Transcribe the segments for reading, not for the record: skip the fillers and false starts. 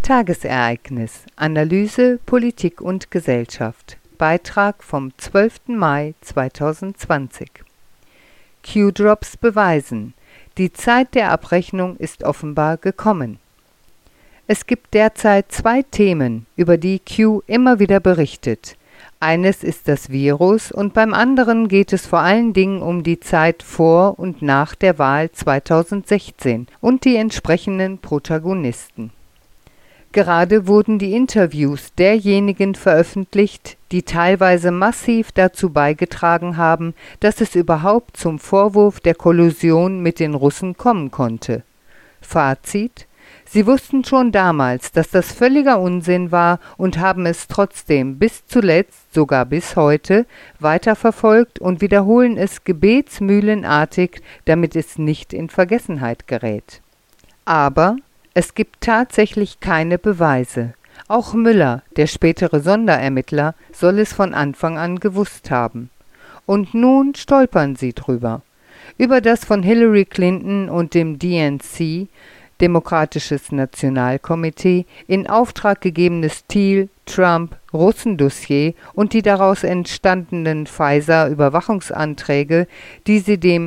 Tagesereignis: Analyse Politik und Gesellschaft. Beitrag vom 12. Mai 2020. Q-Drops beweisen: Die Zeit der Abrechnung ist offenbar gekommen. Es gibt derzeit zwei Themen, über die Q immer wieder berichtet. Eines ist das Virus und beim anderen geht es vor allen Dingen um die Zeit vor und nach der Wahl 2016 und die entsprechenden Protagonisten. Gerade wurden die Interviews derjenigen veröffentlicht, die teilweise massiv dazu beigetragen haben, dass es überhaupt zum Vorwurf der Kollusion mit den Russen kommen konnte. Fazit: Sie wussten schon damals, dass das völliger Unsinn war und haben es trotzdem bis zuletzt, sogar bis heute, weiterverfolgt und wiederholen es gebetsmühlenartig, damit es nicht in Vergessenheit gerät. Aber es gibt tatsächlich keine Beweise. Auch Müller, der spätere Sonderermittler, soll es von Anfang an gewusst haben. Und nun stolpern sie drüber. Über das von Hillary Clinton und dem DNC, Demokratisches Nationalkomitee, in Auftrag gegebene Steele-Trump-Russendossier und die daraus entstandenen Pfizer-Überwachungsanträge, die sie dem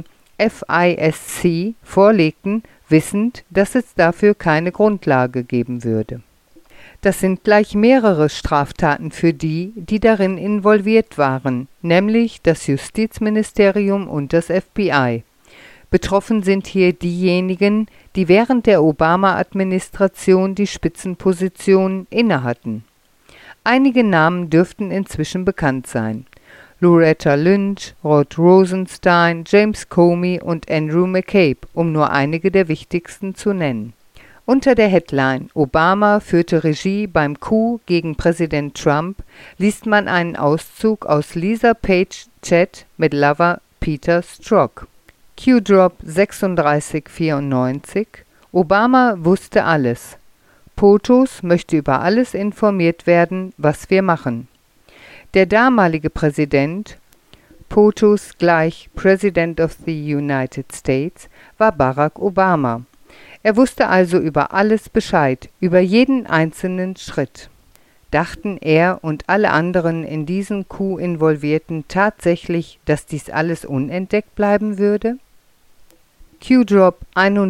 FISC vorlegten, wissend, dass es dafür keine Grundlage geben würde. Das sind gleich mehrere Straftaten für die, die darin involviert waren, nämlich das Justizministerium und das FBI. Betroffen sind hier diejenigen, die während der Obama-Administration die Spitzenpositionen innehatten. Einige Namen dürften inzwischen bekannt sein: Loretta Lynch, Rod Rosenstein, James Comey und Andrew McCabe, um nur einige der wichtigsten zu nennen. Unter der Headline »Obama führte Regie beim Coup gegen Präsident Trump« liest man einen Auszug aus Lisa Page Chat mit Lover Peter Strzok. Q-Drop 3694: Obama wusste alles. POTUS möchte über alles informiert werden, was wir machen. Der damalige Präsident, POTUS gleich President of the United States, war Barack Obama. Er wusste also über alles Bescheid, über jeden einzelnen Schritt. Dachten er und alle anderen in diesen Coup Involvierten tatsächlich, dass dies alles unentdeckt bleiben würde? Q-Drop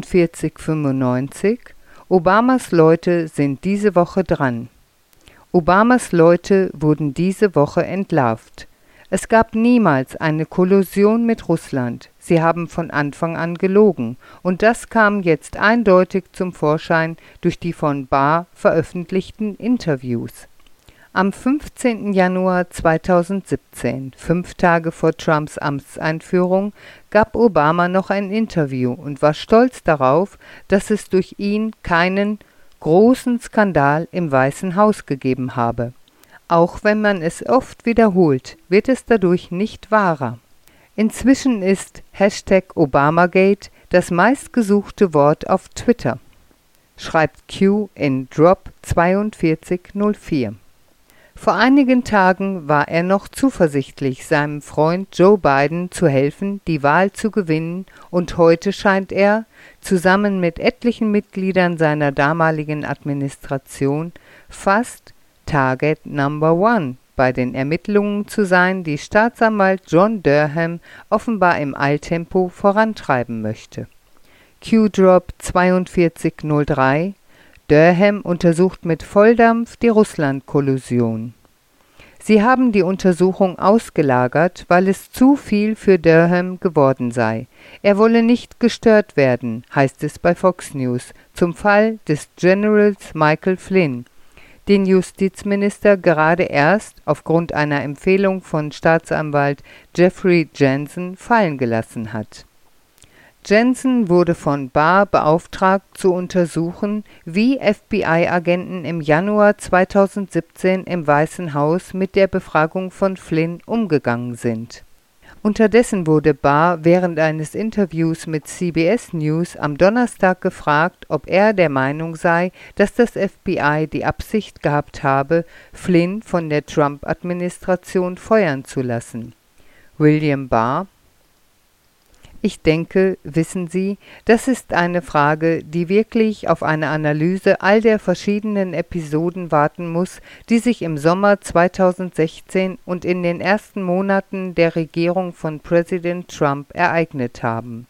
4195: Obamas Leute sind diese Woche dran. Obamas Leute wurden diese Woche entlarvt. Es gab niemals eine Kollusion mit Russland. Sie haben von Anfang an gelogen. Und das kam jetzt eindeutig zum Vorschein durch die von Barr veröffentlichten Interviews. Am 15. Januar 2017, 5 Tage vor Trumps Amtseinführung, gab Obama noch ein Interview und war stolz darauf, dass es durch ihn keinen großen Skandal im Weißen Haus gegeben habe. Auch wenn man es oft wiederholt, wird es dadurch nicht wahrer. Inzwischen ist #Obamagate das meistgesuchte Wort auf Twitter, schreibt Q in Drop 4204. Vor einigen Tagen war er noch zuversichtlich, seinem Freund Joe Biden zu helfen, die Wahl zu gewinnen, und heute scheint er, zusammen mit etlichen Mitgliedern seiner damaligen Administration, fast Target Number One bei den Ermittlungen zu sein, die Staatsanwalt John Durham offenbar im Eiltempo vorantreiben möchte. Q-Drop 4203: Durham untersucht mit Volldampf die Russland-Kollusion. Sie haben die Untersuchung ausgelagert, weil es zu viel für Durham geworden sei. Er wolle nicht gestört werden, heißt es bei Fox News, zum Fall des Generals Michael Flynn, den Justizminister gerade erst aufgrund einer Empfehlung von Staatsanwalt Jeffrey Jensen fallen gelassen hat. Jensen wurde von Barr beauftragt zu untersuchen, wie FBI-Agenten im Januar 2017 im Weißen Haus mit der Befragung von Flynn umgegangen sind. Unterdessen wurde Barr während eines Interviews mit CBS News am Donnerstag gefragt, ob er der Meinung sei, dass das FBI die Absicht gehabt habe, Flynn von der Trump-Administration feuern zu lassen. William Barr: Ich denke, wissen Sie, das ist eine Frage, die wirklich auf eine Analyse all der verschiedenen Episoden warten muss, die sich im Sommer 2016 und in den ersten Monaten der Regierung von Präsident Trump ereignet haben.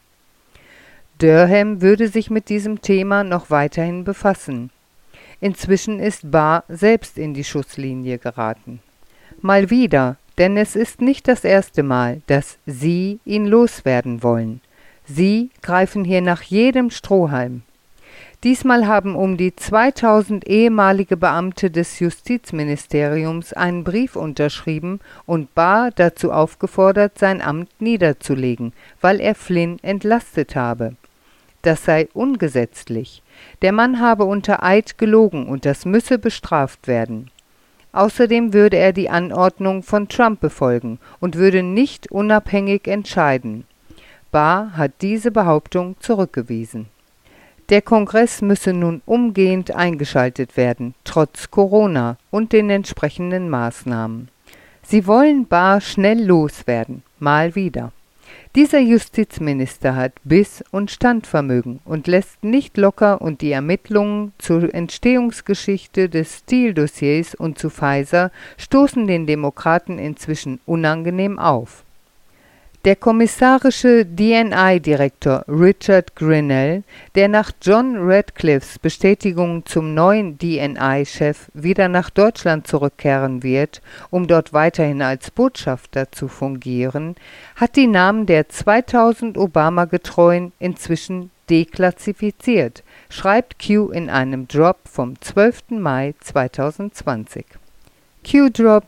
Durham würde sich mit diesem Thema noch weiterhin befassen. Inzwischen ist Barr selbst in die Schusslinie geraten. Mal wieder, denn es ist nicht das erste Mal, dass Sie ihn loswerden wollen. Sie greifen hier nach jedem Strohhalm. Diesmal haben um die 2000 ehemalige Beamte des Justizministeriums einen Brief unterschrieben und Barr dazu aufgefordert, sein Amt niederzulegen, weil er Flynn entlastet habe. Das sei ungesetzlich. Der Mann habe unter Eid gelogen und das müsse bestraft werden. Außerdem würde er die Anordnung von Trump befolgen und würde nicht unabhängig entscheiden. Barr hat diese Behauptung zurückgewiesen. Der Kongress müsse nun umgehend eingeschaltet werden, trotz Corona und den entsprechenden Maßnahmen. Sie wollen Barr schnell loswerden, mal wieder. Dieser Justizminister hat Biss und Standvermögen und lässt nicht locker und die Ermittlungen zur Entstehungsgeschichte des Steele-Dossiers und zu Pfizer stoßen den Demokraten inzwischen unangenehm auf. Der kommissarische DNI-Direktor Richard Grenell, der nach John Ratcliffes Bestätigung zum neuen DNI-Chef wieder nach Deutschland zurückkehren wird, um dort weiterhin als Botschafter zu fungieren, hat die Namen der 2000 Obama-Getreuen inzwischen deklassifiziert, schreibt Q in einem Drop vom 12. Mai 2020. Q-Drop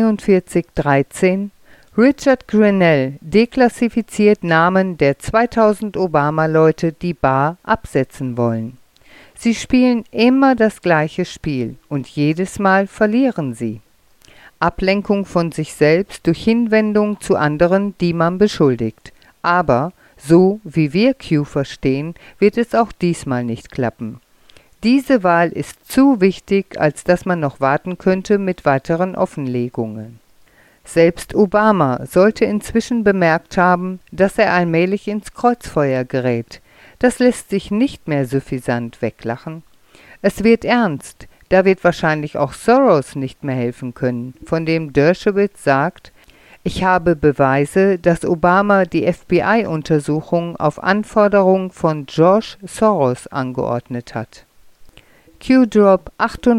4213: Richard Grenell deklassifiziert Namen der 2000 Obama-Leute, die Barr absetzen wollen. Sie spielen immer das gleiche Spiel und jedes Mal verlieren sie. Ablenkung von sich selbst durch Hinwendung zu anderen, die man beschuldigt. Aber, so wie wir Q verstehen, wird es auch diesmal nicht klappen. Diese Wahl ist zu wichtig, als dass man noch warten könnte mit weiteren Offenlegungen. Selbst Obama sollte inzwischen bemerkt haben, dass er allmählich ins Kreuzfeuer gerät. Das lässt sich nicht mehr suffisant weglachen. Es wird ernst, da wird wahrscheinlich auch Soros nicht mehr helfen können, von dem Dershowitz sagt: Ich habe Beweise, dass Obama die FBI-Untersuchung auf Anforderung von George Soros angeordnet hat. Q-Drop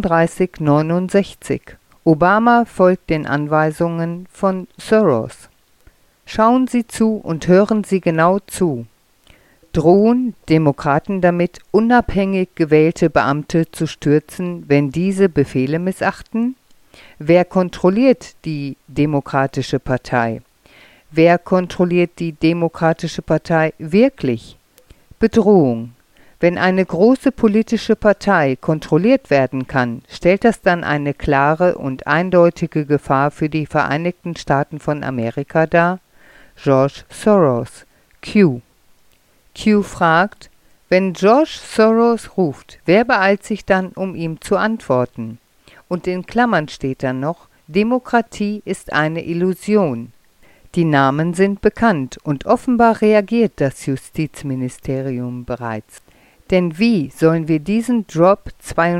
3869: Obama folgt den Anweisungen von Soros. Schauen Sie zu und hören Sie genau zu. Drohen Demokraten damit, unabhängig gewählte Beamte zu stürzen, wenn diese Befehle missachten? Wer kontrolliert die Demokratische Partei? Wer kontrolliert die Demokratische Partei wirklich? Bedrohung. Wenn eine große politische Partei kontrolliert werden kann, stellt das dann eine klare und eindeutige Gefahr für die Vereinigten Staaten von Amerika dar? George Soros. Q. Q fragt: Wenn George Soros ruft, wer beeilt sich dann, um ihm zu antworten? Und in Klammern steht dann noch: Demokratie ist eine Illusion. Die Namen sind bekannt und offenbar reagiert das Justizministerium bereits. Denn wie sollen wir diesen Drop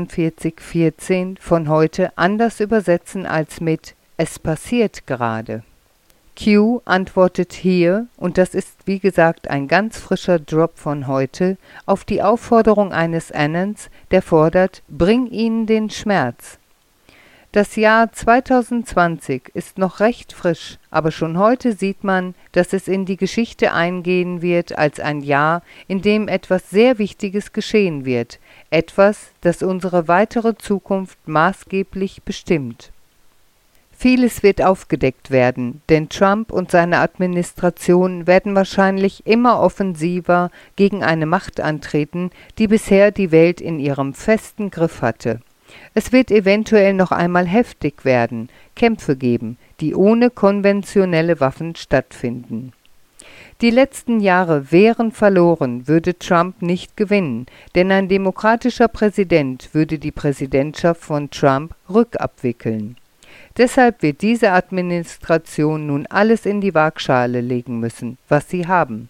4214 von heute anders übersetzen als mit "Es passiert gerade"? Q antwortet hier, und das ist wie gesagt ein ganz frischer Drop von heute, auf die Aufforderung eines Annans, der fordert: Bring ihnen den Schmerz. Das Jahr 2020 ist noch recht frisch, aber schon heute sieht man, dass es in die Geschichte eingehen wird als ein Jahr, in dem etwas sehr Wichtiges geschehen wird, etwas, das unsere weitere Zukunft maßgeblich bestimmt. Vieles wird aufgedeckt werden, denn Trump und seine Administration werden wahrscheinlich immer offensiver gegen eine Macht antreten, die bisher die Welt in ihrem festen Griff hatte. Es wird eventuell noch einmal heftig werden, Kämpfe geben, die ohne konventionelle Waffen stattfinden. Die letzten Jahre wären verloren, würde Trump nicht gewinnen, denn ein demokratischer Präsident würde die Präsidentschaft von Trump rückabwickeln. Deshalb wird diese Administration nun alles in die Waagschale legen müssen, was sie haben.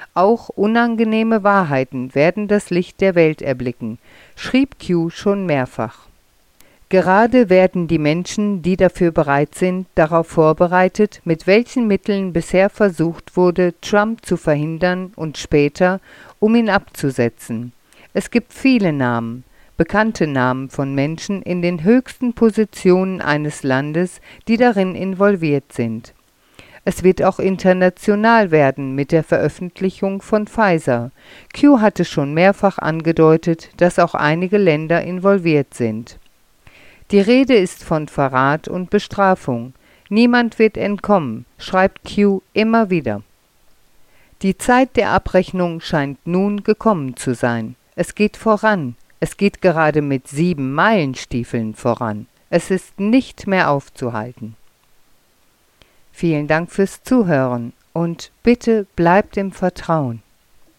Auch unangenehme Wahrheiten werden das Licht der Welt erblicken, schrieb Q schon mehrfach. Gerade werden die Menschen, die dafür bereit sind, darauf vorbereitet, mit welchen Mitteln bisher versucht wurde, Trump zu verhindern und später, um ihn abzusetzen. Es gibt viele Namen, bekannte Namen von Menschen in den höchsten Positionen eines Landes, die darin involviert sind. Es wird auch international werden mit der Veröffentlichung von Pfizer. Q hatte schon mehrfach angedeutet, dass auch einige Länder involviert sind. Die Rede ist von Verrat und Bestrafung. Niemand wird entkommen, schreibt Q immer wieder. Die Zeit der Abrechnung scheint nun gekommen zu sein. Es geht voran. Es geht gerade mit 7 Meilenstiefeln voran. Es ist nicht mehr aufzuhalten. Vielen Dank fürs Zuhören und bitte bleibt im Vertrauen.